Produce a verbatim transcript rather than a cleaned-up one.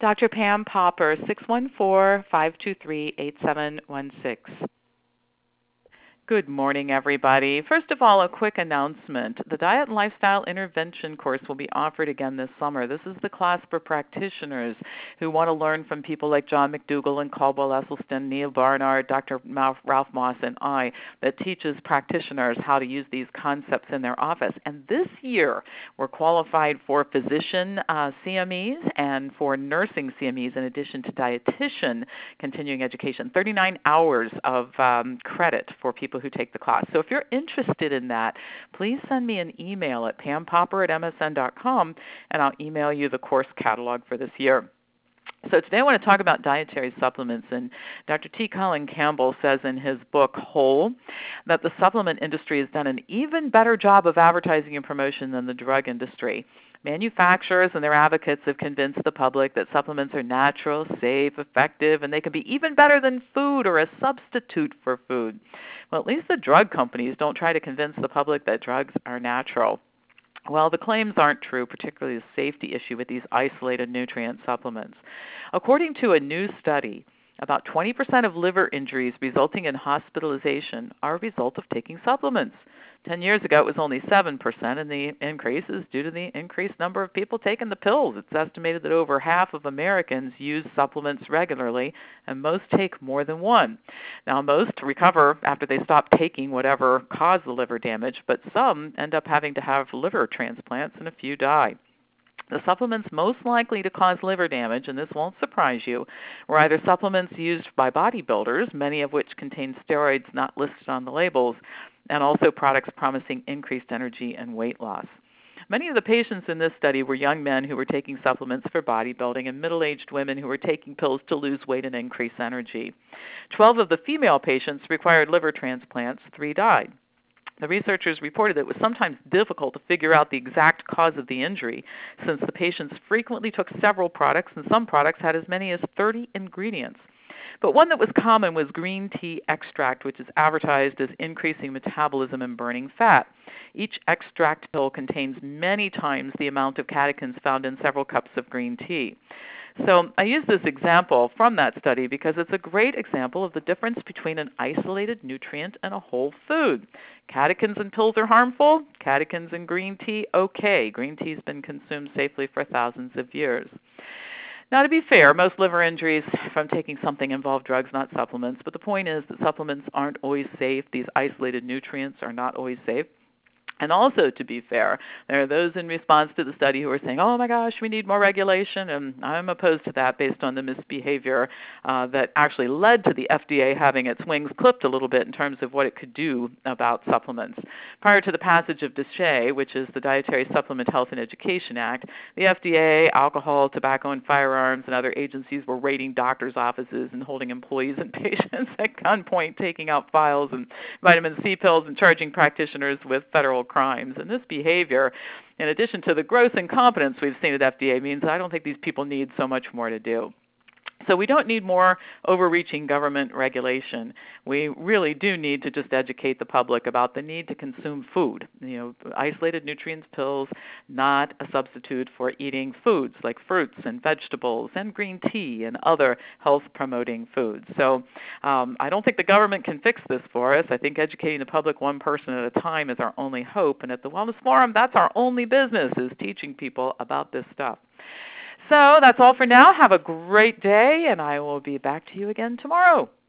Doctor Pam Popper, six one four, five two three, eight seven one six. Good morning, everybody. First of all, a quick announcement. The Diet and Lifestyle Intervention course will be offered again this summer. This is the class for practitioners who want to learn from people like John McDougall and Caldwell Esselstyn, Neil Barnard, Doctor Ralph Moss, and I, that teaches practitioners how to use these concepts in their office. And this year, we're qualified for physician uh, C M Es and for nursing C M Es in addition to dietitian continuing education, thirty-nine hours of um, credit for people who take the class. So if you're interested in that, please send me an email at pam popper at m s n dot com, and I'll email you the course catalog for this year. So today I want to talk about dietary supplements, and Doctor T. Colin Campbell says in his book, Whole, that the supplement industry has done an even better job of advertising and promotion than the drug industry. Manufacturers and their advocates have convinced the public that supplements are natural, safe, effective, and they can be even better than food or a substitute for food. Well, at least the drug companies don't try to convince the public that drugs are natural. Well, the claims aren't true, particularly the safety issue with these isolated nutrient supplements. According to a new study, about twenty percent of liver injuries resulting in hospitalization are a result of taking supplements. Ten years ago, it was only seven percent, and the increase is due to the increased number of people taking the pills. It's estimated that over half of Americans use supplements regularly, and most take more than one. Now, most recover after they stop taking whatever caused the liver damage, but some end up having to have liver transplants, and a few die. The supplements most likely to cause liver damage, and this won't surprise you, were either supplements used by bodybuilders, many of which contain steroids not listed on the labels, and also products promising increased energy and weight loss. Many of the patients in this study were young men who were taking supplements for bodybuilding and middle-aged women who were taking pills to lose weight and increase energy. Twelve of the female patients required liver transplants. Three died. The researchers reported that it was sometimes difficult to figure out the exact cause of the injury, since the patients frequently took several products, and some products had as many as thirty ingredients. But one that was common was green tea extract, which is advertised as increasing metabolism and burning fat. Each extract pill contains many times the amount of catechins found in several cups of green tea. So I use this example from that study because it's a great example of the difference between an isolated nutrient and a whole food. Catechins in pills are harmful. Catechins in green tea, okay. Green tea has been consumed safely for thousands of years. Now, to be fair, most liver injuries from taking something involve drugs, not supplements. But the point is that supplements aren't always safe. These isolated nutrients are not always safe. And also, to be fair, there are those in response to the study who are saying, oh my gosh, we need more regulation, and I'm opposed to that based on the misbehavior uh, that actually led to the F D A having its wings clipped a little bit in terms of what it could do about supplements. Prior to the passage of DSHEA, which is the Dietary Supplement Health and Education Act, the F D A, alcohol, tobacco, and firearms, and other agencies were raiding doctors' offices and holding employees and patients at gunpoint, taking out files and vitamin C pills and charging practitioners with federal crimes. And this behavior, in addition to the gross incompetence we've seen at F D A, means I don't think these people need so much more to do. So we don't need more overreaching government regulation. We really do need to just educate the public about the need to consume food. You know, isolated nutrients pills, not a substitute for eating foods like fruits and vegetables and green tea and other health-promoting foods. So um, I don't think the government can fix this for us. I think educating the public one person at a time is our only hope. And at the Wellness Forum, that's our only business, is teaching people about this stuff. So that's all for now. Have a great day, and I will be back to you again tomorrow.